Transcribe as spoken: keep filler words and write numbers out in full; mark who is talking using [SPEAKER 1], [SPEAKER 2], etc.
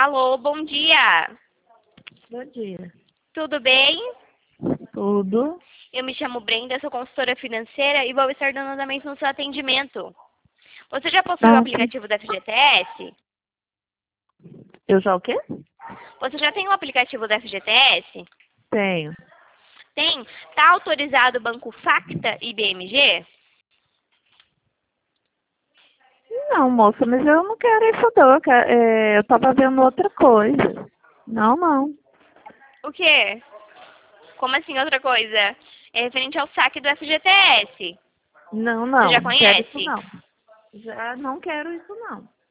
[SPEAKER 1] Alô, bom dia.
[SPEAKER 2] Bom dia.
[SPEAKER 1] Tudo bem?
[SPEAKER 2] Tudo?
[SPEAKER 1] Eu me chamo Brenda, sou consultora financeira e vou estar dando andamento no seu atendimento. Você já possui o
[SPEAKER 2] Ah, sim.
[SPEAKER 1] aplicativo da F G T S?
[SPEAKER 2] Eu já o quê?
[SPEAKER 1] Você já tem o aplicativo da F G T S?
[SPEAKER 2] Tenho.
[SPEAKER 1] Tem? Está autorizado o Banco Facta e B M G?
[SPEAKER 2] Não, moça, mas eu não quero isso não. Eu, quero- é, eu tava vendo outra coisa. Não, não.
[SPEAKER 1] O quê? Como assim outra coisa? É referente ao saque do F G T S.
[SPEAKER 2] Não,
[SPEAKER 1] Você
[SPEAKER 2] não.
[SPEAKER 1] já
[SPEAKER 2] Não quero isso
[SPEAKER 1] conhece?
[SPEAKER 2] não. Já não quero isso não.